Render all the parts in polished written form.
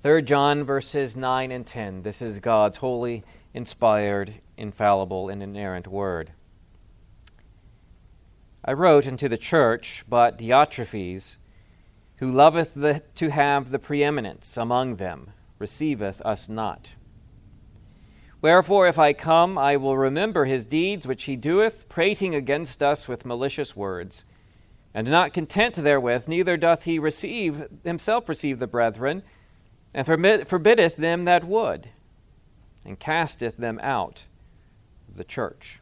3 John verses 9 and 10. This is God's holy, inspired, infallible, and inerrant word. I wrote unto the church, but Diotrephes, who loveth to have the preeminence among them, receiveth us not. Wherefore, if I come, I will remember his deeds which he doeth, prating against us with malicious words. And not content therewith, neither doth he himself receive the brethren, and forbiddeth them that would, and casteth them out of the church.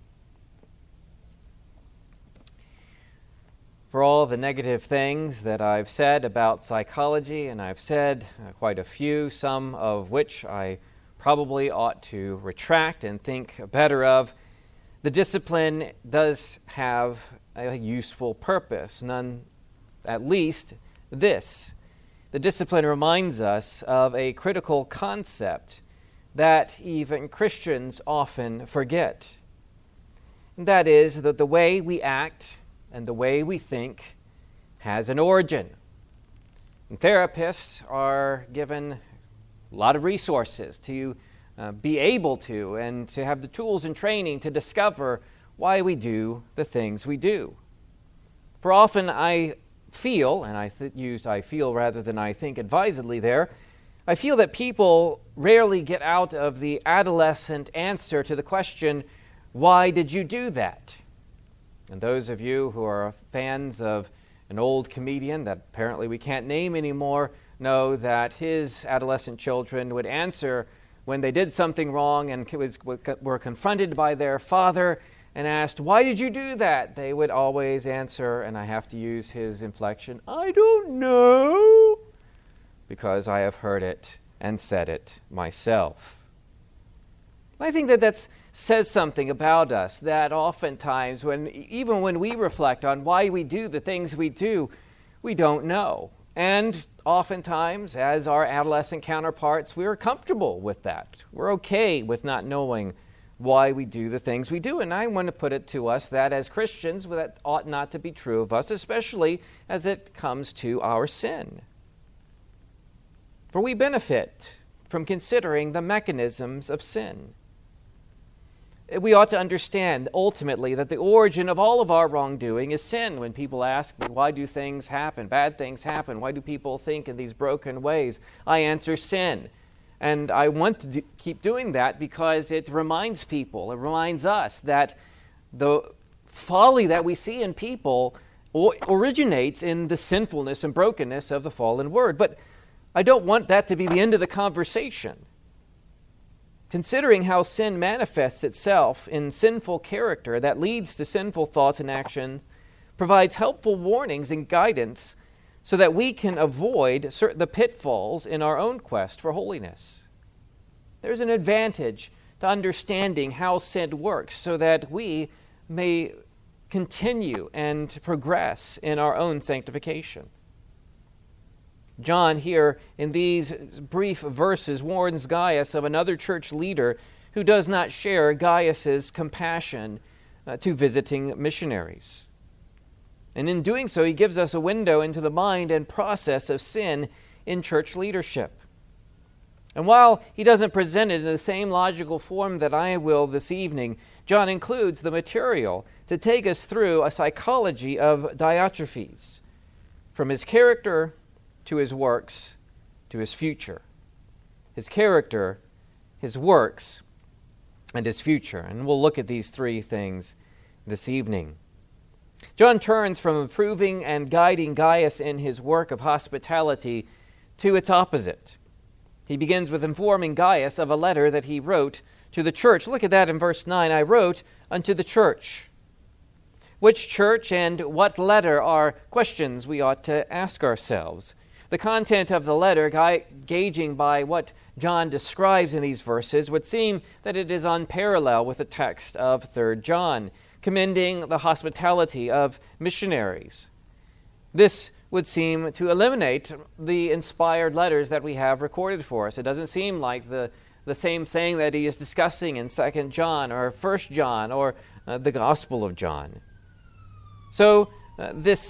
For all the negative things that I've said about psychology, and I've said quite a few, some of which I probably ought to retract and think better of, the discipline does have a useful purpose, none at least this. The discipline reminds us of a critical concept that even Christians often forget. And that is that the way we act and the way we think has an origin. And therapists are given a lot of resources to be able to and to have the tools and training to discover why we do the things we do. For often I feel, and I used I feel rather than I think advisedly there, I feel that people rarely get out of the adolescent answer to the question, why did you do that? And those of you who are fans of an old comedian that apparently we can't name anymore know that his adolescent children would answer when they did something wrong and were confronted by their father and asked, why did you do that? They would always answer, and I have to use his inflection, I don't know, because I have heard it and said it myself. I think that says something about us, that oftentimes, even when we reflect on why we do the things we do, we don't know. And oftentimes, as our adolescent counterparts, we're comfortable with that. We're okay with not knowing why we do the things we do. And I want to put it to us that as Christians, that ought not to be true of us, especially as it comes to our sin. For we benefit from considering the mechanisms of sin. We ought to understand ultimately that the origin of all of our wrongdoing is sin. When people ask me, why do things happen? Bad things happen. Why do people think in these broken ways? I answer sin. And I want to keep doing that because it reminds people, it reminds us that the folly that we see in people originates in the sinfulness and brokenness of the fallen world. But I don't want that to be the end of the conversation. Considering how sin manifests itself in sinful character that leads to sinful thoughts and action provides helpful warnings and guidance so that we can avoid the pitfalls in our own quest for holiness. There's an advantage to understanding how sin works so that we may continue and progress in our own sanctification. John here in these brief verses warns Gaius of another church leader who does not share Gaius's compassion to visiting missionaries. And in doing so, he gives us a window into the mind and process of sin in church leadership. And while he doesn't present it in the same logical form that I will this evening, John includes the material to take us through a psychology of Diotrephes, from his character to his works to his future. His character, his works, and his future. And we'll look at these three things this evening. John turns from approving and guiding Gaius in his work of hospitality to its opposite. He begins with informing Gaius of a letter that he wrote to the church. Look at that in verse 9. I wrote unto the church. Which church and what letter are questions we ought to ask ourselves. The content of the letter, gauging by what John describes in these verses, would seem that it is on parallel with the text of 3 John, commending the hospitality of missionaries. This would seem to eliminate the inspired letters that we have recorded for us. It doesn't seem like the same thing that he is discussing in 2 John or 1 John or the Gospel of John. So this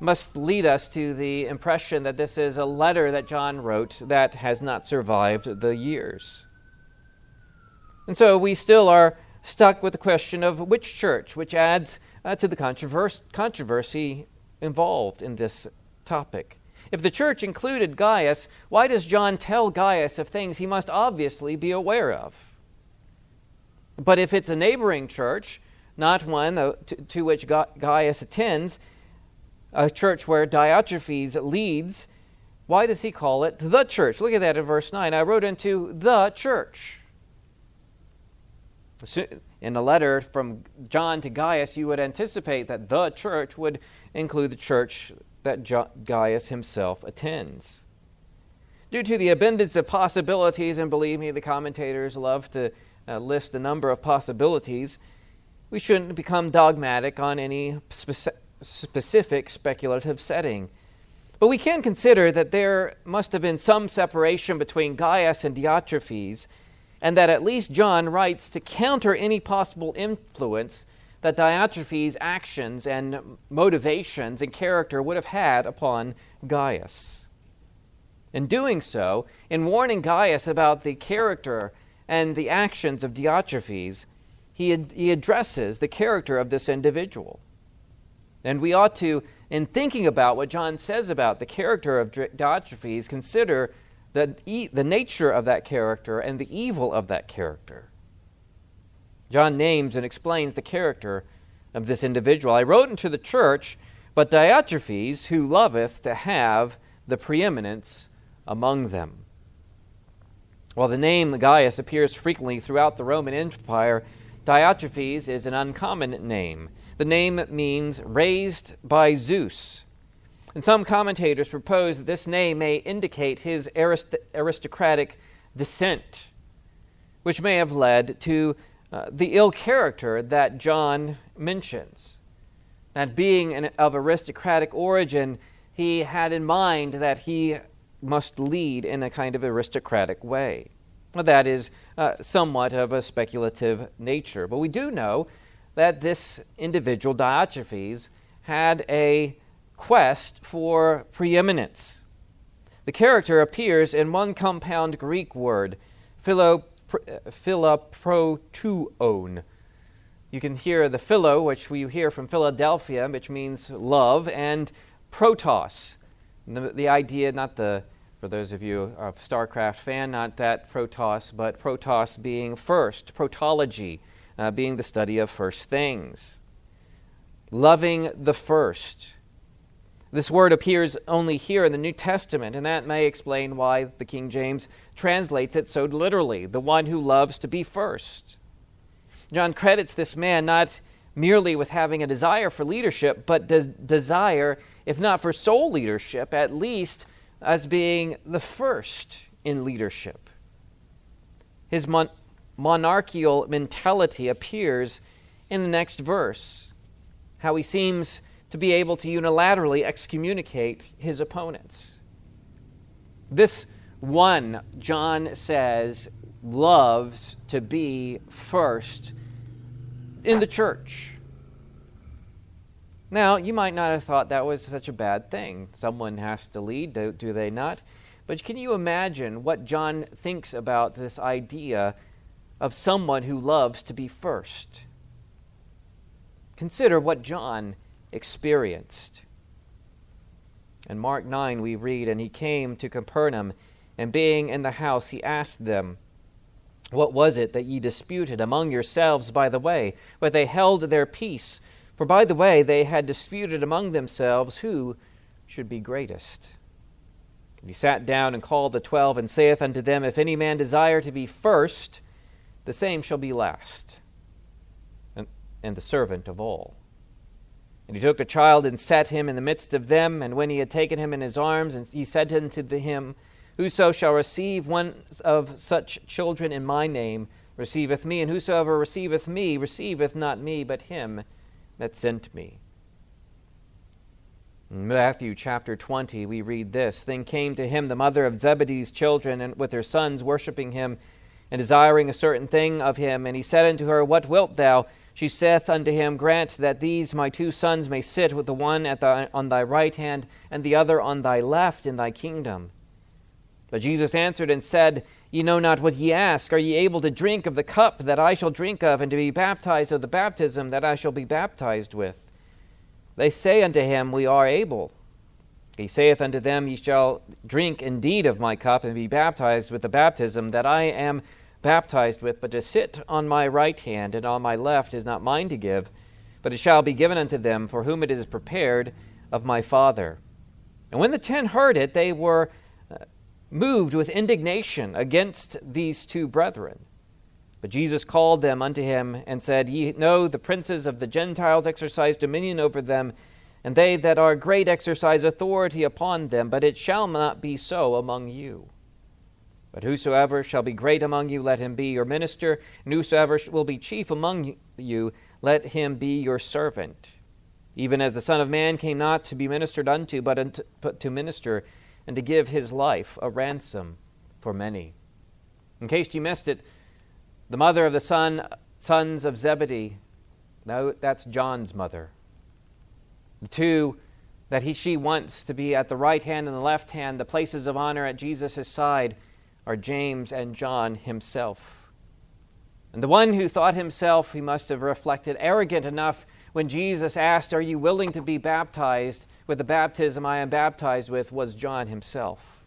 must lead us to the impression that this is a letter that John wrote that has not survived the years. And so we still are stuck with the question of which church, which adds to the controversy involved in this topic. If the church included Gaius, why does John tell Gaius of things he must obviously be aware of? But if it's a neighboring church, not one to which Gaius attends, a church where Diotrephes leads, why does he call it the church? Look at that in verse 9. I wrote into the church. In a letter from John to Gaius, you would anticipate that the church would include the church that Gaius himself attends. Due to the abundance of possibilities, and believe me, the commentators love to list a number of possibilities, we shouldn't become dogmatic on any specific speculative setting. But we can consider that there must have been some separation between Gaius and Diotrephes, and that at least John writes to counter any possible influence that Diotrephes' actions and motivations and character would have had upon Gaius. In doing so, in warning Gaius about the character and the actions of Diotrephes, he addresses the character of this individual. And we ought to, in thinking about what John says about the character of Diotrephes, consider the nature of that character and the evil of that character. John names and explains the character of this individual. I wrote unto the church, but Diotrephes, who loveth to have the preeminence among them. While the name Gaius appears frequently throughout the Roman Empire, Diotrephes is an uncommon name. The name means raised by Zeus. And some commentators propose that this name may indicate his aristocratic descent, which may have led to the ill character that John mentions. That being of aristocratic origin, he had in mind that he must lead in a kind of aristocratic way. That is somewhat of a speculative nature. But we do know that this individual, Diotrephes, had a quest for preeminence. The character appears in one compound Greek word, philoprotuon. You can hear the philo, which we hear from Philadelphia, which means love, and protos. The idea, for those of you a StarCraft fan, not that protos, but protos being first, protology, being the study of first things. Loving the first. This word appears only here in the New Testament, and that may explain why the King James translates it so literally, the one who loves to be first. John credits this man not merely with having a desire for leadership, but desire, if not for sole leadership, at least as being the first in leadership. His monarchical mentality appears in the next verse, how he seems to be able to unilaterally excommunicate his opponents. This one, John says, loves to be first in the church. Now, you might not have thought that was such a bad thing. Someone has to lead, do they not? But can you imagine what John thinks about this idea of someone who loves to be first? Consider what John experienced. In Mark 9 we read, and he came to Capernaum, and being in the house he asked them, what was it that ye disputed among yourselves by the way? But they held their peace, for by the way they had disputed among themselves who should be greatest. And he sat down and called the 12, and saith unto them, if any man desire to be first, the same shall be last, and the servant of all. And he took a child and set him in the midst of them, and when he had taken him in his arms, and he said unto him, whoso shall receive one of such children in my name receiveth me, and whosoever receiveth me receiveth not me, but him that sent me. In Matthew chapter 20 we read this, then came to him the mother of Zebedee's children, and with her sons worshipping him, and desiring a certain thing of him. And he said unto her, what wilt thou? She saith unto him, Grant that these my two sons may sit, with the one on thy right hand, and the other on thy left in thy kingdom. But Jesus answered and said, Ye know not what ye ask. Are ye able to drink of the cup that I shall drink of, and to be baptized of the baptism that I shall be baptized with? They say unto him, We are able. He saith unto them, Ye shall drink indeed of my cup, and be baptized with the baptism that I am baptized with, but to sit on my right hand and on my left is not mine to give, but it shall be given unto them for whom it is prepared of my Father. And when the 10 heard it, they were moved with indignation against these two brethren. But Jesus called them unto him and said, Ye know the princes of the Gentiles exercise dominion over them, and they that are great exercise authority upon them, but it shall not be so among you. But whosoever shall be great among you, let him be your minister, and whosoever will be chief among you, let him be your servant. Even as the Son of Man came not to be ministered unto, but to minister, and to give his life a ransom for many. In case you missed it, the mother of the sons of Zebedee, no, that's John's mother. The two that she wants to be at the right hand and the left hand, the places of honor at Jesus' side, are James and John himself. And the one who thought himself, he must have reflected, arrogant enough when Jesus asked, Are you willing to be baptized with the baptism I am baptized with, was John himself.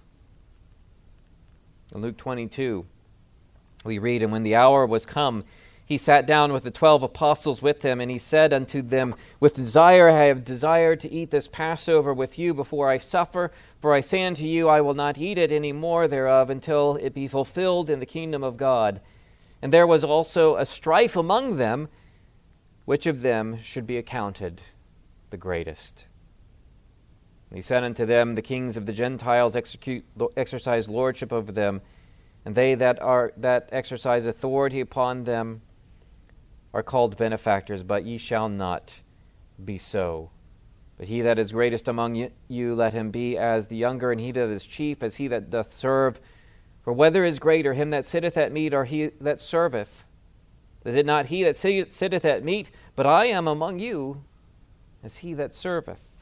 In Luke 22, we read, And when the hour was come, he sat down with the 12 apostles with him, and he said unto them, With desire I have desired to eat this Passover with you before I suffer. For I say unto you, I will not eat it any more thereof until it be fulfilled in the kingdom of God. And there was also a strife among them, which of them should be accounted the greatest. And he said unto them, The kings of the Gentiles exercise lordship over them, and they that exercise authority upon them are called benefactors, but ye shall not be so. But he that is greatest among you, let him be as the younger, and he that is chief as he that doth serve. For whether is greater, him that sitteth at meat, or he that serveth? Is it not he that sitteth at meat? But I am among you as he that serveth.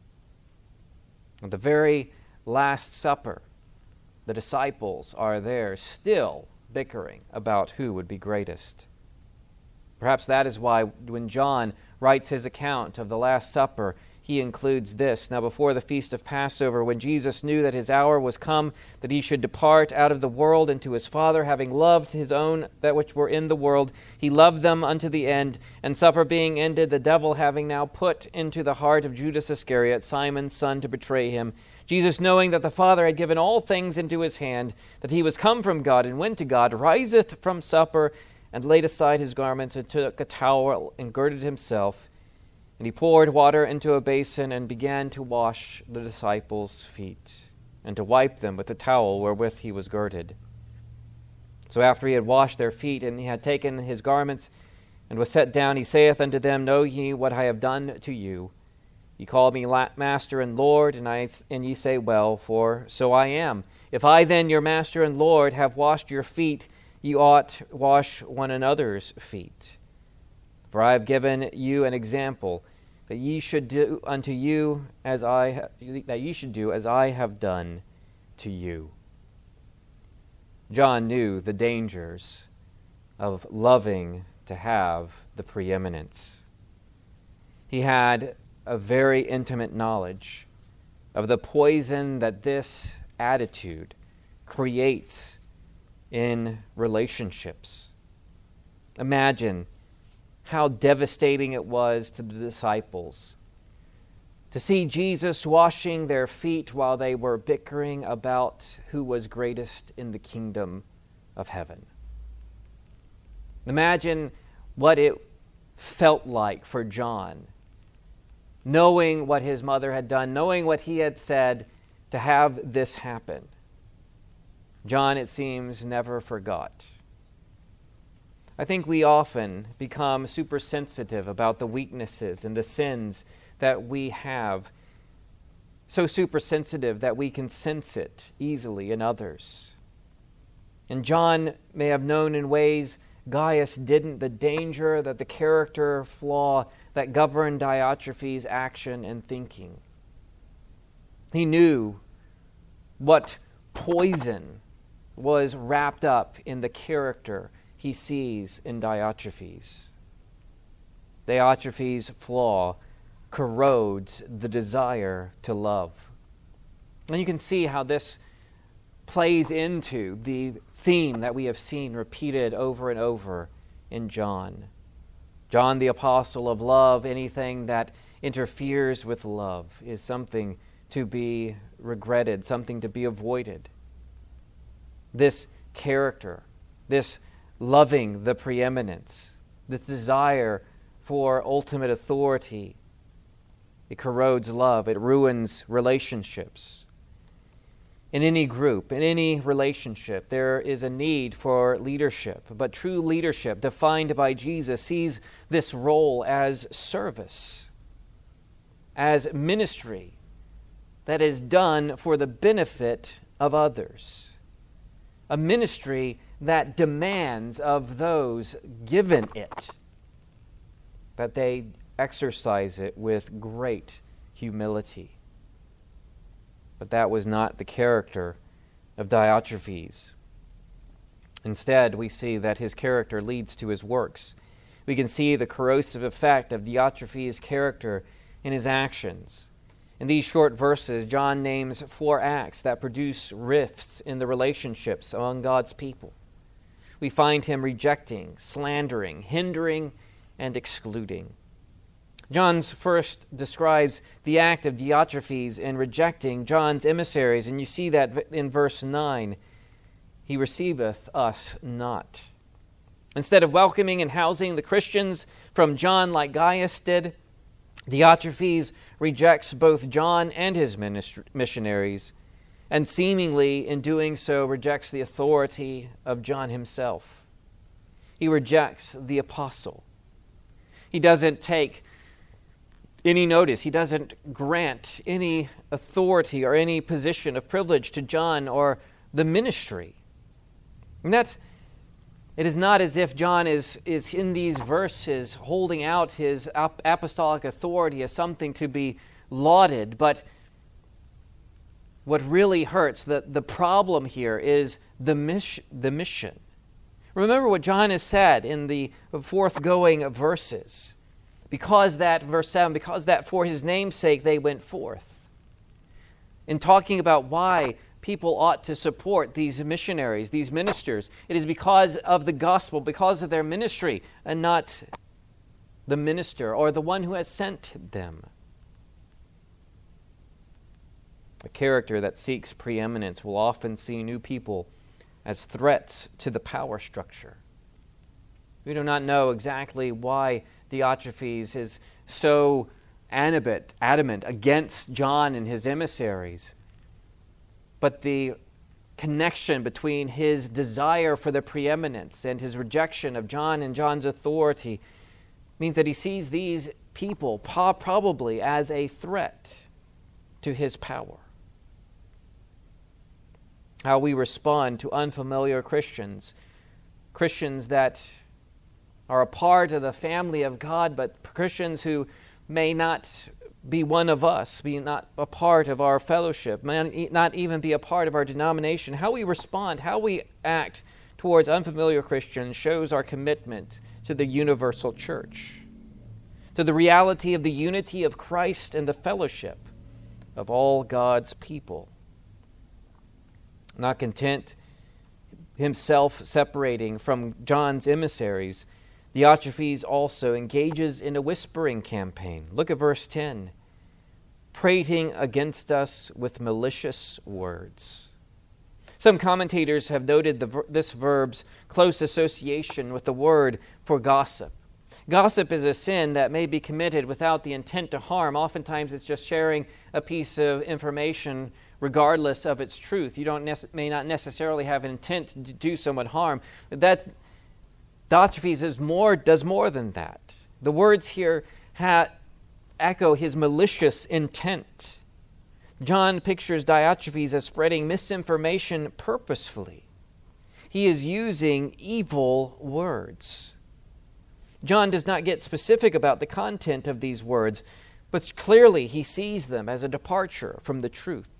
At the very Last Supper, the disciples are there still bickering about who would be greatest. Perhaps that is why when John writes his account of the Last Supper, he includes this. Now before the feast of Passover, when Jesus knew that his hour was come, that he should depart out of the world into his Father, having loved his own that which were in the world, he loved them unto the end. And supper being ended, the devil having now put into the heart of Judas Iscariot, Simon's son, to betray him, Jesus, knowing that the Father had given all things into his hand, that he was come from God and went to God, riseth from supper, and laid aside his garments, and took a towel, and girded himself. And he poured water into a basin, and began to wash the disciples' feet, and to wipe them with the towel wherewith he was girded. So after he had washed their feet, and he had taken his garments, and was set down, he saith unto them, Know ye what I have done to you? Ye call me Master and Lord, and ye say, Well, for so I am. If I then, your Master and Lord, have washed your feet, ye ought wash one another's feet. For I have given you an example, that ye should do unto you as I have done to you. John knew the dangers of loving to have the preeminence. He had a very intimate knowledge of the poison that this attitude creates in relationships. Imagine how devastating it was to the disciples to see Jesus washing their feet while they were bickering about who was greatest in the kingdom of heaven. Imagine what it felt like for John, knowing what his mother had done, knowing what he had said, to have this happen. John, it seems, never forgot. I think we often become super sensitive about the weaknesses and the sins that we have, so super sensitive that we can sense it easily in others. And John may have known in ways Gaius didn't, the danger, that the character flaw that governed Diotrephes' action and thinking. He knew what poison was wrapped up in the character he sees in Diotrephes. Diotrephes' flaw corrodes the desire to love. And you can see how this plays into the theme that we have seen repeated over and over in John. John, the apostle of love, anything that interferes with love is something to be regretted, something to be avoided. This character, this loving the preeminence, this desire for ultimate authority, it corrodes love, it ruins relationships. In any group, in any relationship, there is a need for leadership. But true leadership, defined by Jesus, sees this role as service, as ministry that is done for the benefit of others. A ministry that demands of those given it that they exercise it with great humility. But that was not the character of Diotrephes. Instead, we see that his character leads to his works. We can see the corrosive effect of Diotrephes' character in his actions. In these short verses, John names 4 acts that produce rifts in the relationships among God's people. We find him rejecting, slandering, hindering, and excluding. John's first describes the act of Diotrephes in rejecting John's emissaries, and you see that in verse 9. He receiveth us not. Instead of welcoming and housing the Christians from John like Gaius did, Diotrephes rejects both John and his missionaries, and seemingly in doing so rejects the authority of John himself. He rejects the apostle. He doesn't take any notice. He doesn't grant any authority or any position of privilege to John or the ministry. And it is not as if John is in these verses holding out his apostolic authority as something to be lauded, but what really hurts, the problem here is the mission. Remember what John has said in the forthgoing verses. Because that, verse 7, because that for his name's sake they went forth. In talking about why people ought to support these missionaries, these ministers, it is because of the gospel, because of their ministry, and not the minister or the one who has sent them. A character that seeks preeminence will often see new people as threats to the power structure. We do not know exactly why Diotrephes is so adamant against John and his emissaries. But the connection between his desire for the preeminence and his rejection of John and John's authority means that he sees these people probably as a threat to his power. How we respond to unfamiliar Christians that are a part of the family of God, but Christians who may not be one of us, be not a part of our fellowship, may not even be a part of our denomination. How we respond, how we act towards unfamiliar Christians shows our commitment to the universal church, to the reality of the unity of Christ and the fellowship of all God's people. Not content himself separating from John's emissaries, Diotrephes also engages in a whispering campaign. Look at verse 10. Prating against us with malicious words. Some commentators have noted this verb's close association with the word for gossip. Gossip is a sin that may be committed without the intent to harm. Oftentimes it's just sharing a piece of information regardless of its truth. You may not necessarily have an intent to do someone harm. But Diotrephes does more than that. The words here echo his malicious intent. John pictures Diotrephes as spreading misinformation purposefully. he is using evil words. John does not get specific about the content of these words, but clearly he sees them as a departure from the truth.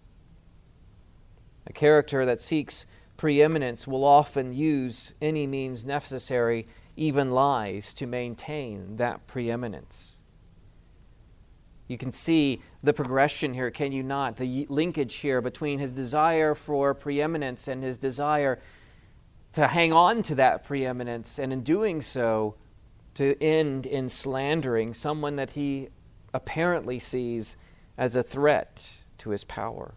A character that seeks preeminence will often use any means necessary, even lies, to maintain that preeminence. You can see the progression here, can you not? The linkage here between his desire for preeminence and his desire to hang on to that preeminence, and in doing so, to end in slandering someone that he apparently sees as a threat to his power.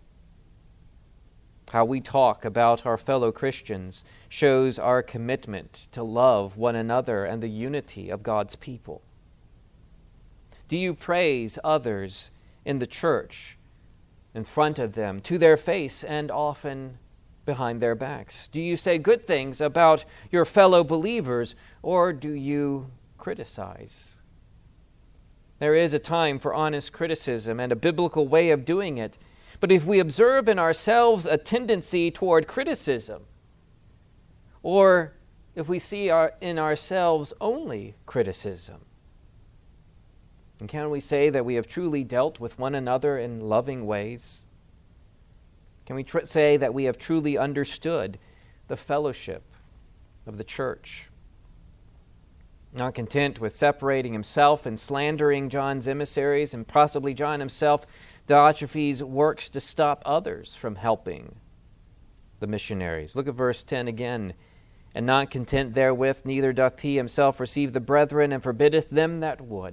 How we talk about our fellow Christians shows our commitment to love one another and the unity of God's people. Do you praise others in the church, in front of them, to their face, and often behind their backs? Do you say good things about your fellow believers, or do you criticize? There is a time for honest criticism and a biblical way of doing it. But if we observe in ourselves a tendency toward criticism, or if we see in ourselves only criticism, and can we say that we have truly dealt with one another in loving ways? Can we say that we have truly understood the fellowship of the church? Not content with separating himself and slandering John's emissaries, and possibly John himself, Diotrephes works to stop others from helping the missionaries. Look at verse 10 again. And not content therewith, neither doth he himself receive the brethren, and forbiddeth them that would.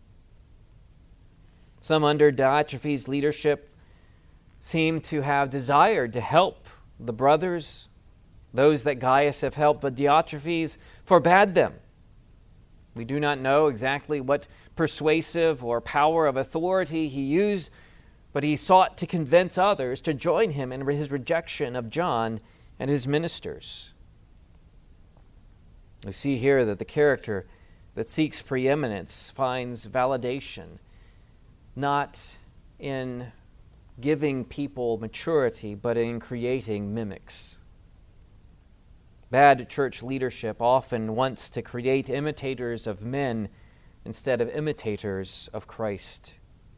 Some under Diotrephes' leadership seem to have desired to help the brothers, those that Gaius have helped, but Diotrephes forbade them. We do not know exactly what persuasive or power of authority he used, but he sought to convince others to join him in his rejection of John and his ministers. We see here that the character that seeks preeminence finds validation not in giving people maturity, but in creating mimics. Bad church leadership often wants to create imitators of men instead of imitators of Christ.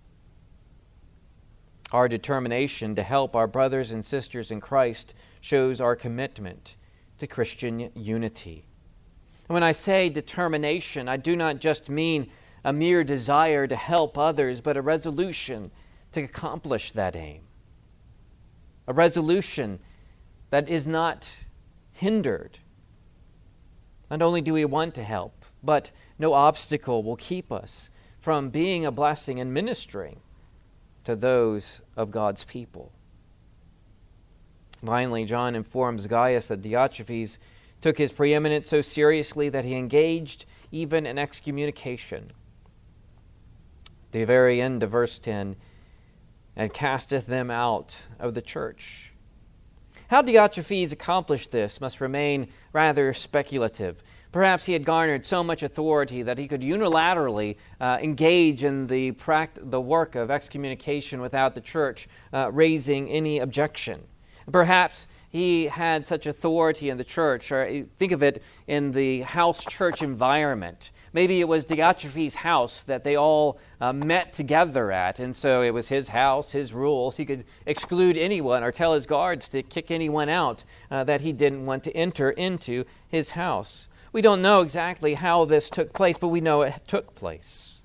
Our determination to help our brothers and sisters in Christ shows our commitment to Christian unity. And when I say determination, I do not just mean a mere desire to help others, but a resolution to accomplish that aim. A resolution that is not hindered. Not only do we want to help, but no obstacle will keep us from being a blessing and ministering to those of God's people. Finally, John informs Gaius that Diotrephes took his preeminence so seriously that he engaged even in excommunication. At the very end of verse 10, and casteth them out of the church. How Diotrephes accomplished this must remain rather speculative. Perhaps he had garnered so much authority that he could unilaterally engage in the work of excommunication without the church raising any objection. Perhaps he had such authority in the church, or think of it in the house church environment. Maybe it was Diotrephes' house that they all met together at, and so it was his house, his rules. He could exclude anyone or tell his guards to kick anyone out that he didn't want to enter into his house. We don't know exactly how this took place, but we know it took place.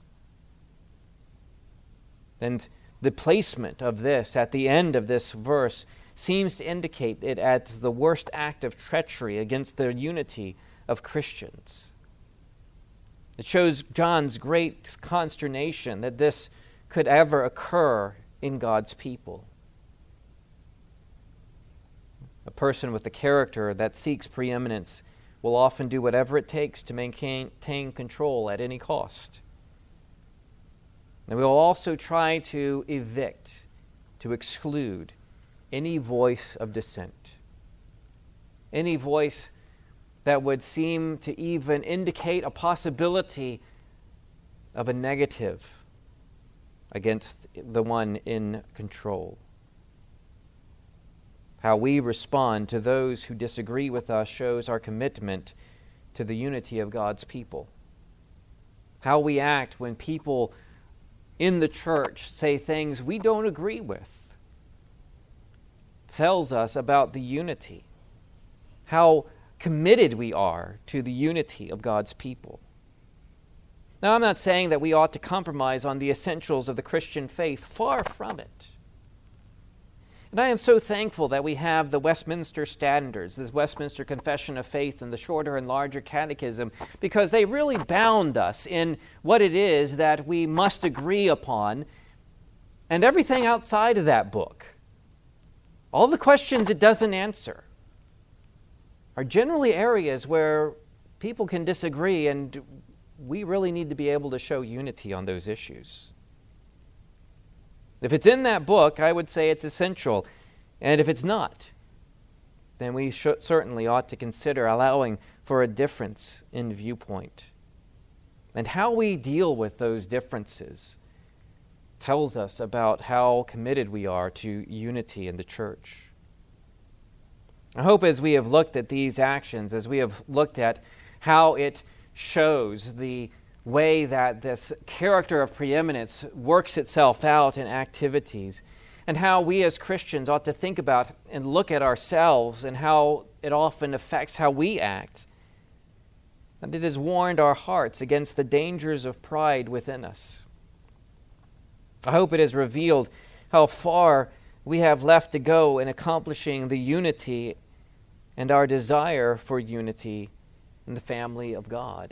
And the placement of this at the end of this verse seems to indicate it as the worst act of treachery against the unity of Christians. It shows John's great consternation that this could ever occur in God's people. A person with a character that seeks preeminence will often do whatever it takes to maintain control at any cost. And we will also try to evict, to exclude any voice of dissent, any voice that would seem to even indicate a possibility of a negative against the one in control. How we respond to those who disagree with us shows our commitment to the unity of God's people. How we act when people in the church say things we don't agree with tells us about the unity. How committed we are to the unity of God's people. Now, I'm not saying that we ought to compromise on the essentials of the Christian faith. Far from it. And I am so thankful that we have the Westminster Standards, this Westminster Confession of Faith, and the Shorter and Larger Catechism, because they really bound us in what it is that we must agree upon, and everything outside of that book, all the questions it doesn't answer, are generally areas where people can disagree, and we really need to be able to show unity on those issues. If it's in that book, I would say it's essential. And if it's not, then we certainly ought to consider allowing for a difference in viewpoint. And how we deal with those differences tells us about how committed we are to unity in the church. I hope as we have looked at these actions, as we have looked at how it shows the way that this character of preeminence works itself out in activities, and how we as Christians ought to think about and look at ourselves and how it often affects how we act, and it has warned our hearts against the dangers of pride within us. I hope it has revealed how far we have left to go in accomplishing the unity and our desire for unity in the family of God.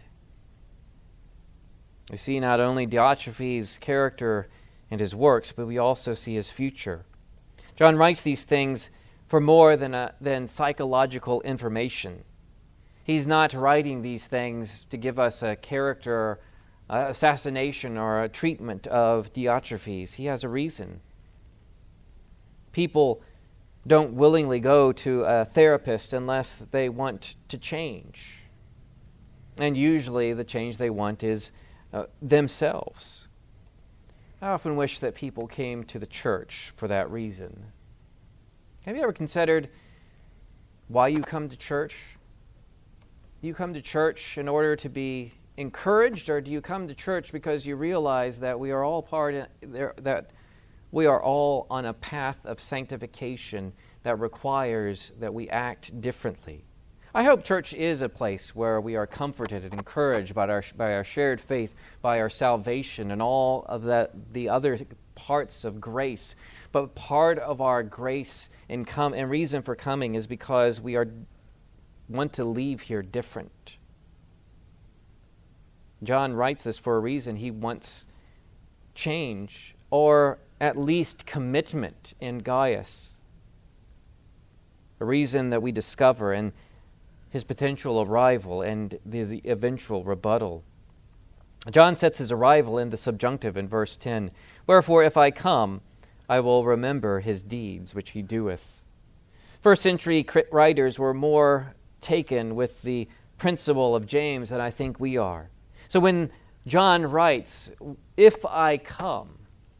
We see not only Diotrephes' character and his works, but we also see his future. John writes these things for more than psychological information. He's not writing these things to give us a character assassination or a treatment of Diotrephes. He has a reason. People don't willingly go to a therapist unless they want to change. And usually the change they want is themselves. I often wish that people came to the church for that reason. Have you ever considered why you come to church? Do you come to church in order to be encouraged, or do you come to church because you realize that we are all that we are all on a path of sanctification that requires that we act differently? I hope church is a place where we are comforted and encouraged by our shared faith, by our salvation, and all of the other parts of grace. But part of our grace and reason for coming is because we want to leave here different. John writes this for a reason. He wants change, or at least commitment in Gaius. A reason that we discover in his potential arrival and the eventual rebuttal. John sets his arrival in the subjunctive in verse 10. Wherefore, if I come, I will remember his deeds which he doeth. First century writers were more taken with the principle of James than I think we are. So when John writes, if I come,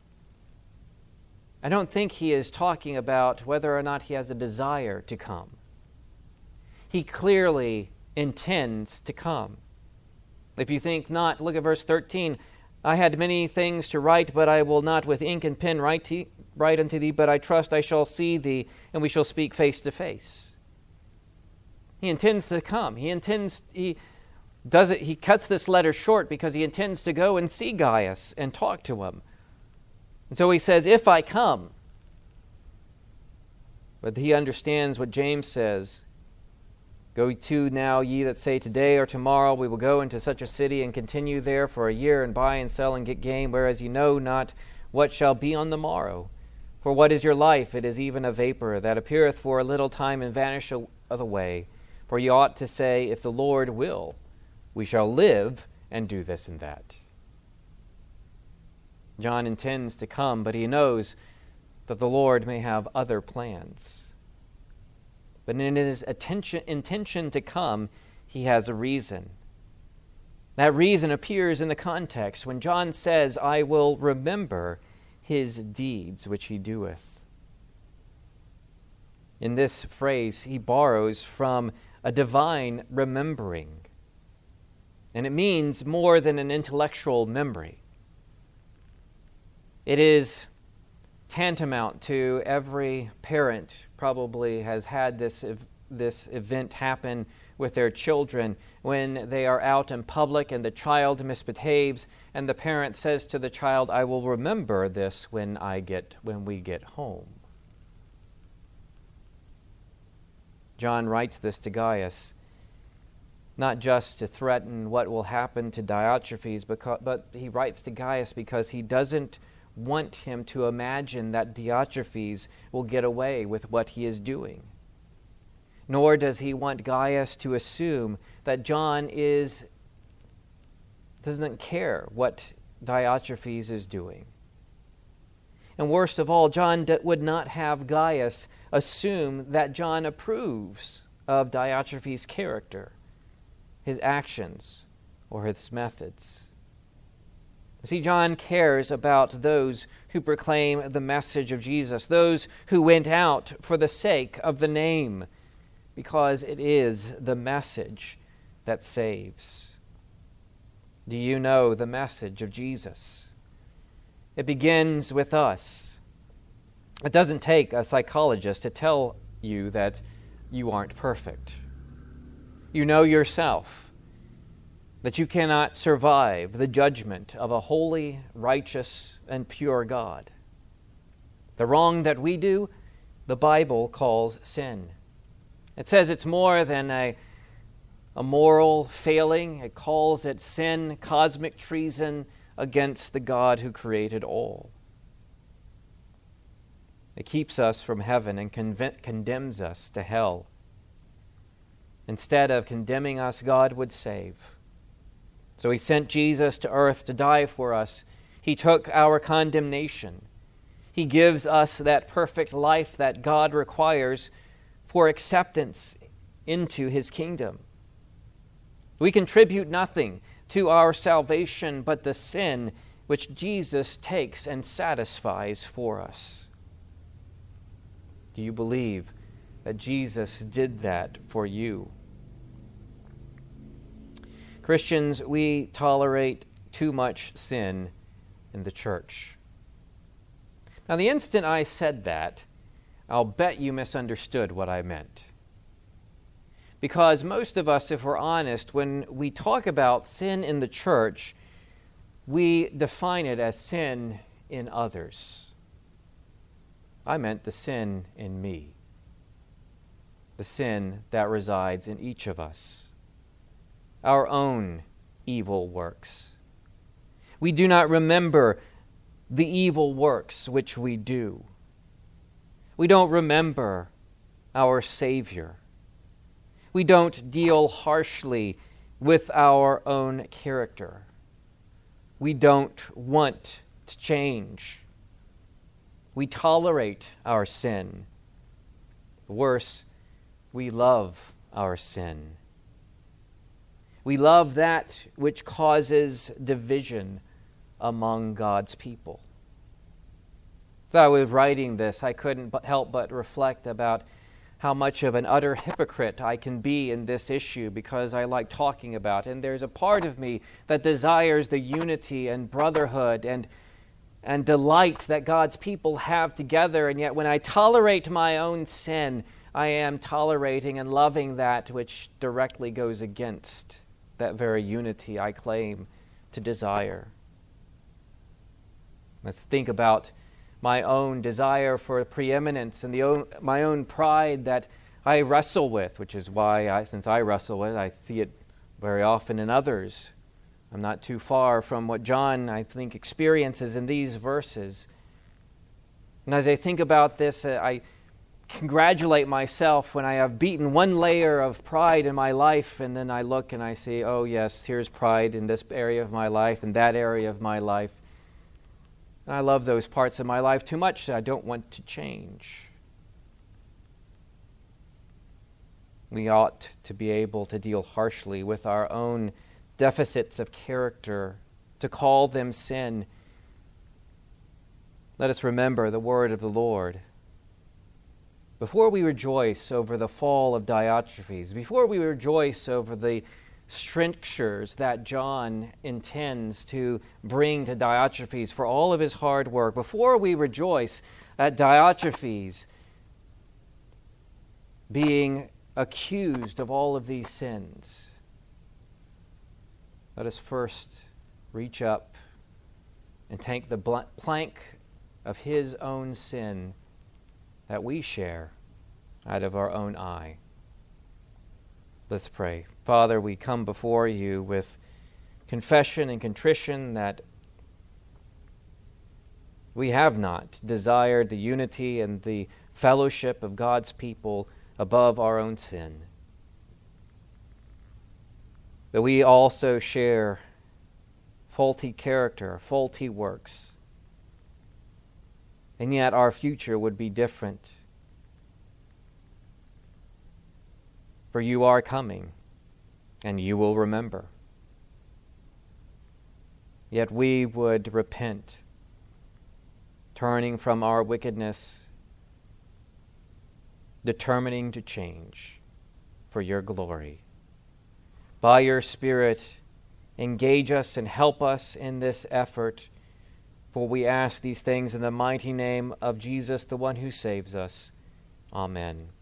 I don't think he is talking about whether or not he has a desire to come. He clearly intends to come. If you think not, look at verse 13. I had many things to write, but I will not with ink and pen write unto thee, but I trust I shall see thee, and we shall speak face to face. He intends to come. He cuts this letter short because he intends to go and see Gaius and talk to him. And so he says, if I come. But he understands what James says. Go to now, ye that say today or tomorrow we will go into such a city and continue there for a year and buy and sell and get gain, whereas ye know not what shall be on the morrow. For what is your life? It is even a vapor that appeareth for a little time and vanisheth away. For ye ought to say, if the Lord will, we shall live and do this and that. John intends to come, but he knows that the Lord may have other plans. But in his intention to come, he has a reason. That reason appears in the context when John says, I will remember his deeds which he doeth. In this phrase, he borrows from a divine remembering. And it means more than an intellectual memory. It is tantamount to every parent probably has had this event happen with their children when they are out in public and the child misbehaves and the parent says to the child, "I will remember this when we get home." John writes this to Gaius, not just to threaten what will happen to Diotrephes, but he writes to Gaius because he doesn't want him to imagine that Diotrephes will get away with what he is doing. Nor does he want Gaius to assume that John doesn't care what Diotrephes is doing. And worst of all, John would not have Gaius assume that John approves of Diotrephes' character, his actions, or his methods. See, John cares about those who proclaim the message of Jesus, those who went out for the sake of the name, because it is the message that saves. Do you know the message of Jesus? It begins with us. It doesn't take a psychologist to tell you that you aren't perfect. You know yourself that you cannot survive the judgment of a holy, righteous, and pure God. The wrong that we do, the Bible calls sin. It says it's more than a moral failing. It calls it sin, cosmic treason against the God who created all. It keeps us from heaven and condemns us to hell. Instead of condemning us, God would save. So he sent Jesus to earth to die for us. He took our condemnation. He gives us that perfect life that God requires for acceptance into his kingdom. We contribute nothing to our salvation but the sin which Jesus takes and satisfies for us. Do you believe that Jesus did that for you? Christians, we tolerate too much sin in the church. Now, the instant I said that, I'll bet you misunderstood what I meant. Because most of us, if we're honest, when we talk about sin in the church, we define it as sin in others. I meant the sin in me, the sin that resides in each of us. Our own evil works. We do not remember the evil works which we do. We don't remember our Savior. We don't deal harshly with our own character. We don't want to change. We tolerate our sin. Worse, we love our sin. We love that which causes division among God's people. As I was writing this, I couldn't help but reflect about how much of an utter hypocrite I can be in this issue because I like talking about it. And there's a part of me that desires the unity and brotherhood and delight that God's people have together. And yet when I tolerate my own sin, I am tolerating and loving that which directly goes against that very unity I claim to desire. Let's think about my own desire for preeminence and my own pride that I wrestle with, which is why, since I wrestle with it, I see it very often in others. I'm not too far from what John, I think, experiences in these verses. And as I think about this, I congratulate myself when I have beaten one layer of pride in my life, and then I look and I see, oh yes, here's pride in this area of my life and that area of my life. And I love those parts of my life too much that I don't want to change. We ought to be able to deal harshly with our own deficits of character, to call them sin. Let us remember the word of the Lord. before we rejoice over the fall of Diotrephes, before we rejoice over the strictures that John intends to bring to Diotrephes for all of his hard work, before we rejoice at Diotrephes being accused of all of these sins, let us first reach up and take the plank of his own sin that we share out of our own eye. Let's pray. Father, we come before you with confession and contrition that we have not desired the unity and the fellowship of God's people above our own sin. That we also share faulty character, faulty works, and yet our future would be different. For you are coming, and you will remember. Yet we would repent, turning from our wickedness, determining to change for your glory. By your Spirit, engage us and help us in this effort, for we ask these things in the mighty name of Jesus, the one who saves us. Amen.